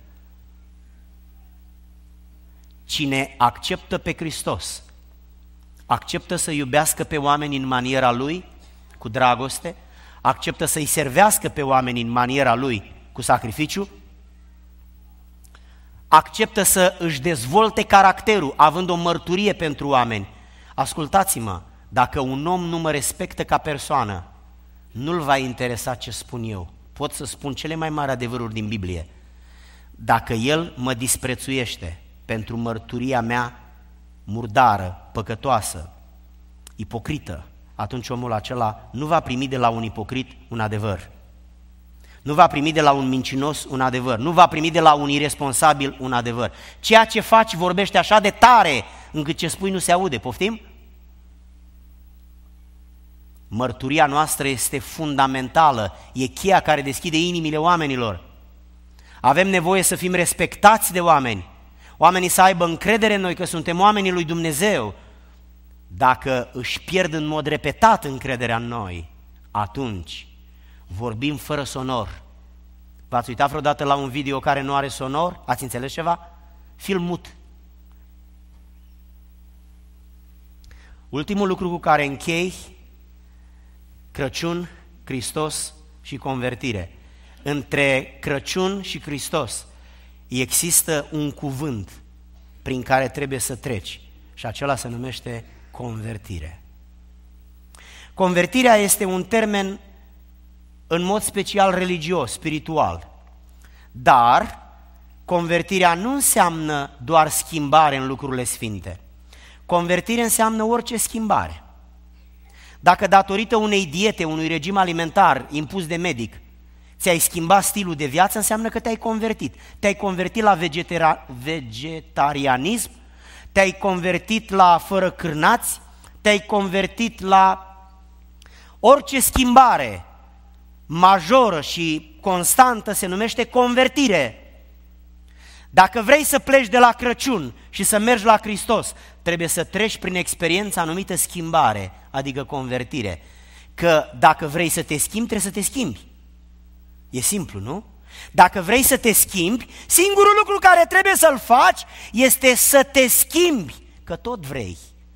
Cine acceptă pe Hristos, acceptă să iubească pe oameni în maniera Lui, cu dragoste, acceptă să-i servească pe oameni în maniera Lui, cu sacrificiu, acceptă să își dezvolte caracterul, având o mărturie pentru oameni. Ascultați-mă, dacă un om nu mă respectă ca persoană, nu-l va interesa ce spun eu. Pot să spun cele mai mari adevăruri din Biblie. Dacă el mă disprețuiește pentru mărturia mea murdară, păcătoasă, ipocrită, atunci omul acela nu va primi de la un ipocrit un adevăr. Nu va primi de la un mincinos un adevăr. Nu va primi de la un iresponsabil un adevăr. Ceea ce faci vorbește așa de tare încât ce spui nu se aude. Poftim? Mărturia noastră este fundamentală, e cheia care deschide inimile oamenilor. Avem nevoie să fim respectați de oameni, oamenii să aibă încredere în noi că suntem oamenii lui Dumnezeu. Dacă își pierd în mod repetat încrederea în noi, atunci vorbim fără sonor. V-ați uitat vreodată la un video care nu are sonor? Ați înțeles ceva? Film mut. Ultimul lucru cu care închei: Crăciun, Hristos și convertire. Între Crăciun și Hristos există un cuvânt prin care trebuie să treci și acela se numește convertire. Convertirea este un termen în mod special religios, spiritual, dar convertirea nu înseamnă doar schimbare în lucrurile sfinte. Convertire înseamnă orice schimbare. Dacă datorită unei diete, unui regim alimentar impus de medic, ți-ai schimbat stilul de viață, înseamnă că te-ai convertit. Te-ai convertit la vegetara- vegetarianism, te-ai convertit la fără cârnați, te-ai convertit la orice schimbare majoră și constantă se numește convertire. Dacă vrei să pleci de la Crăciun și să mergi la Hristos, trebuie să treci prin experiența anumită schimbare, adică convertire. Că dacă vrei să te schimbi, trebuie să te schimbi. E simplu, nu? Dacă vrei să te schimbi, singurul lucru care trebuie să-l faci este să te schimbi, că tot vrei.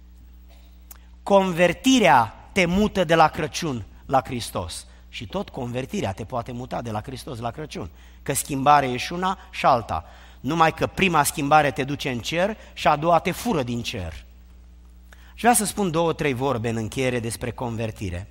Convertirea te mută de la Crăciun la Hristos și tot convertirea te poate muta de la Hristos la Crăciun, că schimbare e și una și alta. Numai că prima schimbare te duce în cer și a doua te fură din cer. Și vreau să spun două, trei vorbe în încheiere despre convertire.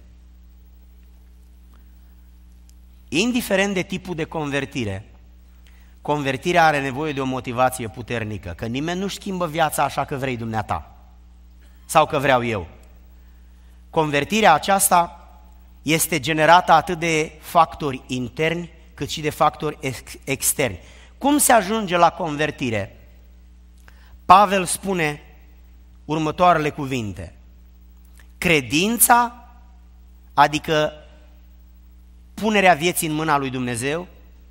Indiferent de tipul de convertire, convertirea are nevoie de o motivație puternică, că nimeni nu-și schimbă viața așa că vrei dumneata sau că vreau eu. Convertirea aceasta este generată atât de factori interni cât și de factori ex- externi. Cum se ajunge la convertire? Pavel spune următoarele cuvinte: credința, adică punerea vieții în mâna lui Dumnezeu,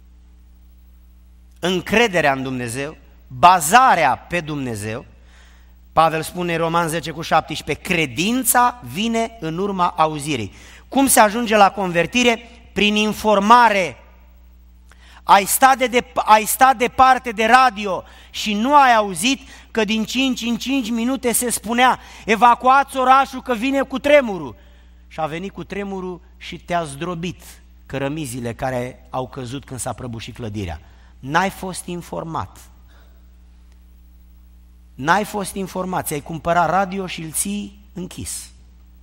încrederea în Dumnezeu, bazarea pe Dumnezeu. Pavel spune în Roman zece cu șaptesprezece, credința vine în urma auzirii. Cum se ajunge la convertire? Prin informare. Ai stat, de de, ai stat departe de radio și nu ai auzit că din cinci în cinci minute se spunea: evacuați orașul că vine cu tremurul. Și a venit cu tremurul și te-a zdrobit cărămizile care au căzut când s-a prăbușit clădirea. N-ai fost informat. N-ai fost informat, ți-ai cumpărat radio și îl ții închis.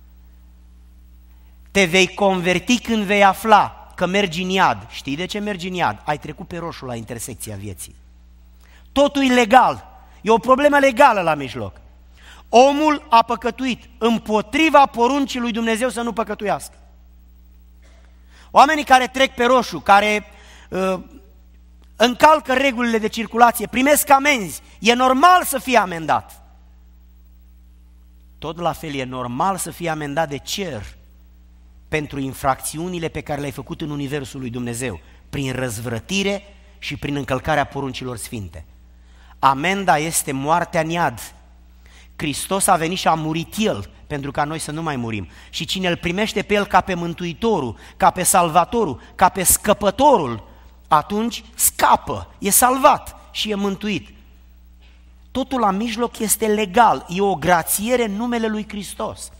Te vei converti când vei afla că mergi în iad. Știi de ce mergi în iad? Ai trecut pe roșu la intersecția vieții. Totul e legal. E o problemă legală la mijloc. Omul a păcătuit împotriva poruncii lui Dumnezeu să nu păcătuiască. Oamenii care trec pe roșu, care uh, încalcă regulile de circulație, primesc amenzi. E normal să fie amendat. Tot la fel e normal să fie amendat de cer pentru infracțiunile pe care le-ai făcut în universul lui Dumnezeu, prin răzvrătire și prin încălcarea poruncilor sfinte. Amenda este moartea în iad. Hristos a venit și a murit El pentru ca noi să nu mai murim. Și cine îl primește pe El ca pe Mântuitorul, ca pe Salvatorul, ca pe Scăpătorul, atunci scapă, e salvat și e mântuit. Totul la mijloc este legal, e o grațiere în numele lui Hristos.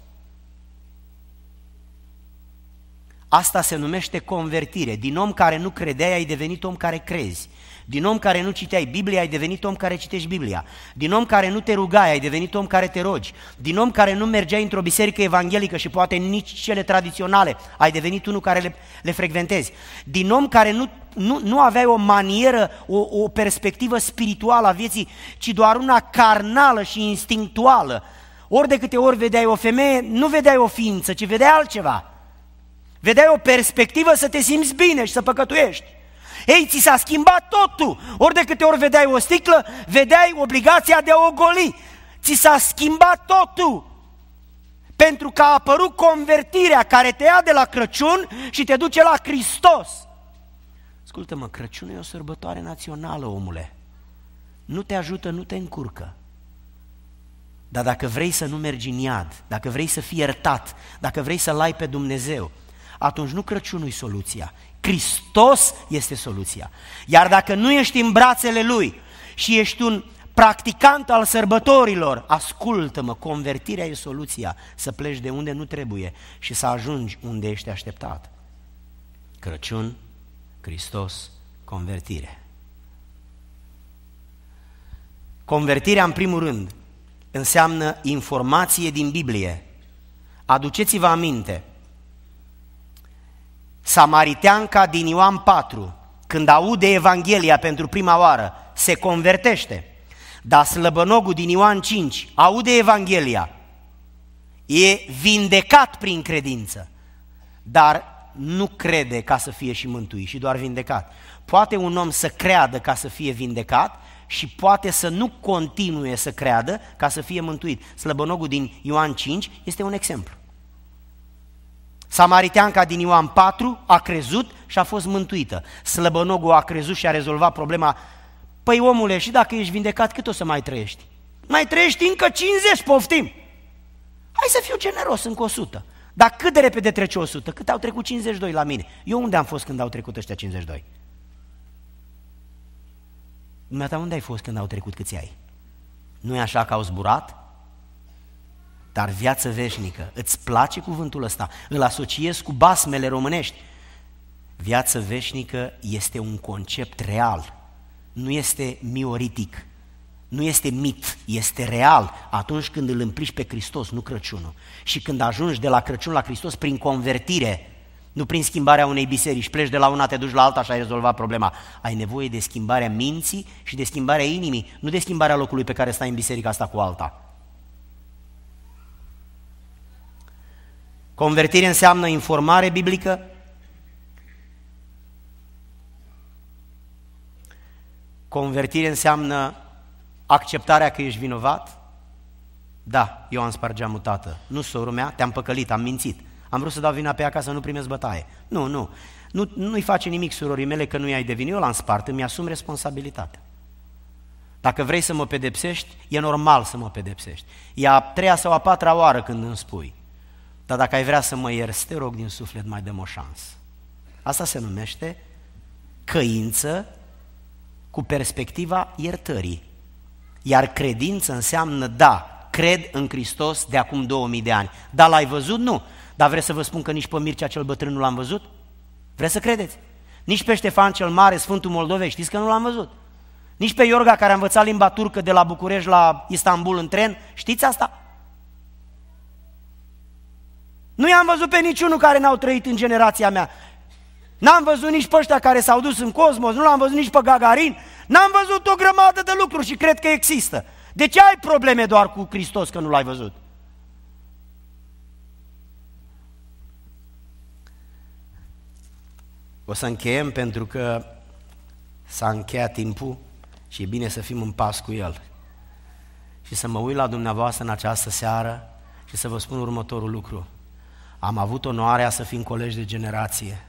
Asta se numește convertire. Din om care nu credeai, ai devenit om care crezi. Din om care nu citeai Biblia, ai devenit om care citești Biblia. Din om care nu te rugai, ai devenit om care te rogi. Din om care nu mergeai într-o biserică evanghelică și poate nici cele tradiționale, ai devenit unul care le, le frecventezi. Din om care nu, nu, nu aveai o manieră, o, o perspectivă spirituală a vieții, ci doar una carnală și instinctuală. Ori de câte ori vedeai o femeie, nu vedeai o ființă, ci vedeai altceva. Vedeai o perspectivă să te simți bine și să păcătuiești. Ei, ți s-a schimbat totul. Ori de câte ori vedeai o sticlă, vedeai obligația de a o goli. Ți s-a schimbat totul. Pentru că a apărut convertirea care te ia de la Crăciun și te duce la Hristos. Ascultă-mă, Crăciunul e o sărbătoare națională, omule. Nu te ajută, nu te încurcă. Dar dacă vrei să nu mergi în iad, dacă vrei să fii iertat, dacă vrei să-L ai pe Dumnezeu, atunci nu Crăciunul e soluția, Hristos este soluția. Iar dacă nu ești în brațele Lui și ești un practicant al sărbătorilor, ascultă-mă, convertirea e soluția, să pleci de unde nu trebuie și să ajungi unde ești așteptat. Crăciun, Hristos, convertire. Convertirea, în primul rând, înseamnă informație din Biblie. Aduceți-vă aminte, samariteanca din Ioan patru, când aude Evanghelia pentru prima oară, se convertește. Dar slăbănogul din Ioan cinci aude Evanghelia, e vindecat prin credință, dar nu crede ca să fie și mântuit, și doar vindecat. Poate un om să creadă ca să fie vindecat și poate să nu continue să creadă ca să fie mântuit. Slăbănogul din Ioan cinci este un exemplu. Samariteanca din Ioan patru a crezut și a fost mântuită. Slăbănogul a crezut și a rezolvat problema. Păi omule, și dacă ești vindecat, cât o să mai trăiești? Mai trăiești încă cincizeci, poftim! Hai să fiu generos, încă o sută. Dar cât de repede trece o sută? Cât au trecut cincizeci și doi la mine? Eu unde am fost când au trecut ăștia cincizeci și doi? Dumneata, unde ai fost când au trecut câți ai? Nu e așa că au zburat? Dar viață veșnică, îți place cuvântul ăsta? Îl asociezi cu basmele românești? Viață veșnică este un concept real, nu este mioritic, nu este mit, este real atunci când îl împliși pe Hristos, nu Crăciunul. Și când ajungi de la Crăciun la Hristos prin convertire, nu prin schimbarea unei biserici, pleci de la una, te duci la alta și ai rezolvat problema. Ai nevoie de schimbarea minții și de schimbarea inimii, nu de schimbarea locului pe care stai în biserica asta cu alta. Convertire înseamnă informare biblică, convertire înseamnă acceptarea că ești vinovat. Da, eu am spart geamul, tată, nu sorul mea, te-am păcălit, am mințit, am vrut să dau vina pe ea ca să nu primesc bătaie. Nu, nu, nu nu-i face nimic surorii mele că nu i-ai de vină, eu l-am spart, îmi asum responsabilitatea. Dacă vrei să mă pedepsești, e normal să mă pedepsești. E a treia sau a patra oară când îmi spui. Dar dacă ai vrea să mă ierți, te rog din suflet, mai dăm o șansă. Asta se numește căință cu perspectiva iertării. Iar credință înseamnă, da, cred în Hristos de acum două mii de ani. Dar l-ai văzut? Nu. Dar vreți să vă spun că nici pe Mircea cel bătrân nu l-am văzut? Vreți să credeți? Nici pe Ștefan cel Mare, Sfântul Moldovei, știți că nu l-am văzut? Nici pe Iorga, care a învățat limba turcă de la București la Istanbul în tren, știți asta? Nu i-am văzut pe niciunul care n-au trăit în generația mea. N-am văzut nici pe ăștia care s-au dus în cosmos, nu l-am văzut nici pe Gagarin, n-am văzut o grămadă de lucruri și cred că există. De ce ai probleme doar cu Hristos că nu l-ai văzut? O să încheiem pentru că s-a încheiat timpul și e bine să fim în pas cu El. Și să mă uit la dumneavoastră în această seară și să vă spun următorul lucru. Am avut onoarea să fim colegi de generație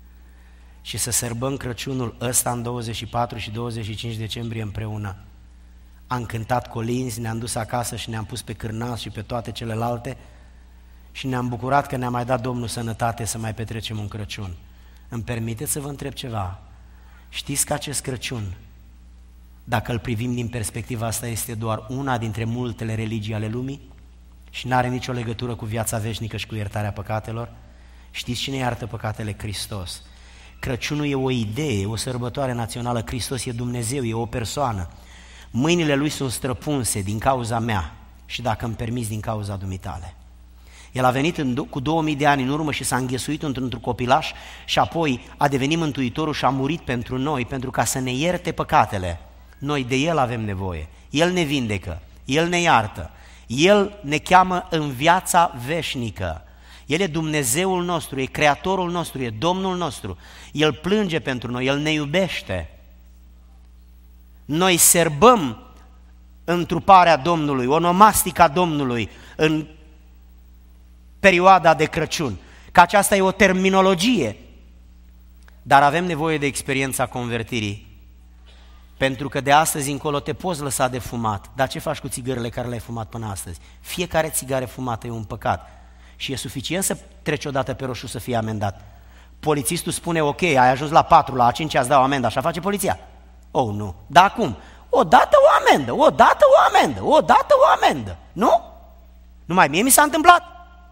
și să sărbăm Crăciunul ăsta în douăzeci și patru și douăzeci și cinci decembrie împreună. am cântat colinzi, ne-am dus acasă și ne-am pus pe cârnați și pe toate celelalte și ne-am bucurat că ne-a mai dat Domnul sănătate să mai petrecem un Crăciun. Îmi permiteți să vă întreb ceva? Știți că acest Crăciun, dacă îl privim din perspectiva asta, este doar una dintre multele religii ale lumii și nu are nicio legătură cu viața veșnică și cu iertarea păcatelor? Știți cine iartă păcatele? Hristos. Crăciunul e o idee, o sărbătoare națională. Hristos e Dumnezeu, e o persoană. Mâinile Lui sunt străpunse din cauza mea și, dacă îmi permiți, din cauza dumitale. El a venit în, cu două mii de ani în urmă și s-a înghesuit într-un copilaș și apoi a devenit Mântuitorul și a murit pentru noi, pentru ca să ne ierte păcatele. Noi de El avem nevoie. El ne vindecă, El ne iartă, El ne cheamă în viața veșnică. El e Dumnezeul nostru, e Creatorul nostru, e Domnul nostru. El plânge pentru noi, El ne iubește. Noi serbăm întruparea Domnului, onomastica Domnului în perioada de Crăciun, că aceasta e o terminologie, dar avem nevoie de experiența convertirii, pentru că de astăzi încolo te poți lăsa de fumat, dar ce faci cu țigările care le-ai fumat până astăzi? Fiecare țigară fumată e un păcat și e suficient să treci odată pe roșu să fii amendat. Polițistul spune, ok, ai ajuns la patru, la a cincea îți dau amendă, așa face poliția? Oh, nu. Dar acum, odată o amendă, odată o amendă, odată o amendă, nu? Numai mie mi s-a întâmplat.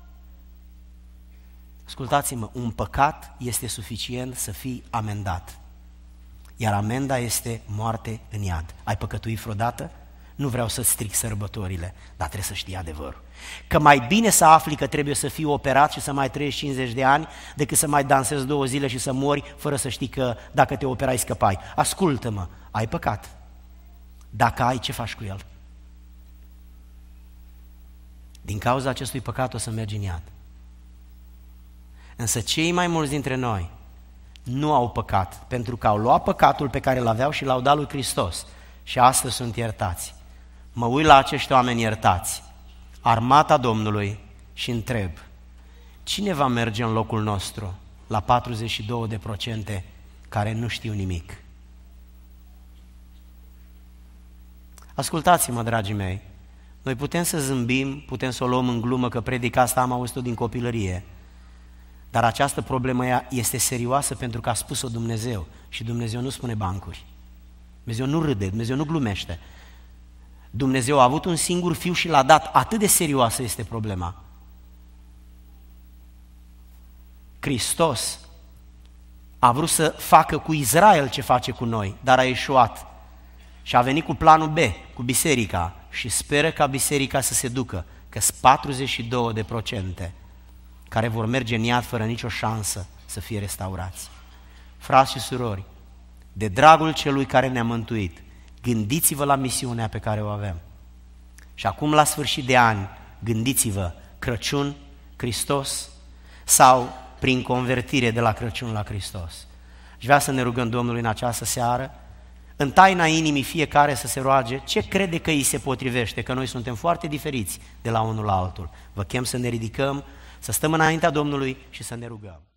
Ascultați-mă, un păcat este suficient să fii amendat, iar amenda este moarte în iad. Ai păcătuit vreodată? Nu vreau să-ți stric sărbătorile, dar trebuie să știi adevărul. Că mai bine să afli că trebuie să fii operat și să mai trăiești cincizeci de ani decât să mai dansezi două zile și să mori fără să știi că dacă te operai scăpai. Ascultă-mă, ai păcat. Dacă ai, ce faci cu el? Din cauza acestui păcat o să mergi în iad. Însă cei mai mulți dintre noi nu au păcat, pentru că au luat păcatul pe care l-aveau și l-au dat lui Hristos și astăzi sunt iertați. Mă uit la acești oameni iertați, armata Domnului, și întreb, cine va merge în locul nostru la patruzeci și două de procente care nu știu nimic? Ascultați-mă, dragii mei, noi putem să zâmbim, putem să o luăm în glumă, că predica asta am auzit-o din copilărie, dar această problemă este serioasă pentru că a spus-o Dumnezeu și Dumnezeu nu spune bancuri. Dumnezeu nu râde, Dumnezeu nu glumește. Dumnezeu a avut un singur fiu și l-a dat. Atât de serioasă este problema. Hristos a vrut să facă cu Israel ce face cu noi, dar a eșuat. Și a venit cu planul B, cu biserica, și speră ca biserica să se ducă, că sunt patruzeci și două de procente care vor merge în iad fără nicio șansă să fie restaurați. Frați și surori, de dragul celui care ne-a mântuit, gândiți-vă la misiunea pe care o avem. Și acum, la sfârșit de an, gândiți-vă, Crăciun, Hristos, sau prin convertire de la Crăciun la Hristos. Și vreau să ne rugăm Domnului în această seară, în taina inimii fiecare să se roage ce crede că îi se potrivește, că noi suntem foarte diferiți de la unul la altul. Vă chem să ne ridicăm, să stăm înaintea Domnului și să ne rugăm.